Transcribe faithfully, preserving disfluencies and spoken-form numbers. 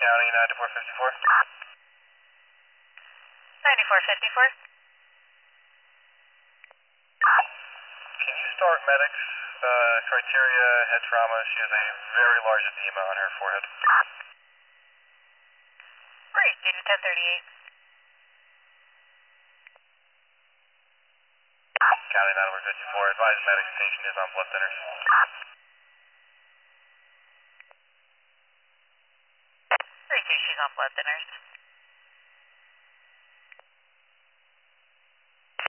County, ninety-four fifty-four. ninety-four fifty-four. Can you start medics? Uh, criteria, head trauma. She has a very large edema on her forehead. Great, data ten thirty-eight. County ninety-four fifty-four. Advised medics, patient is on blood thinners. Great, she's on blood thinners.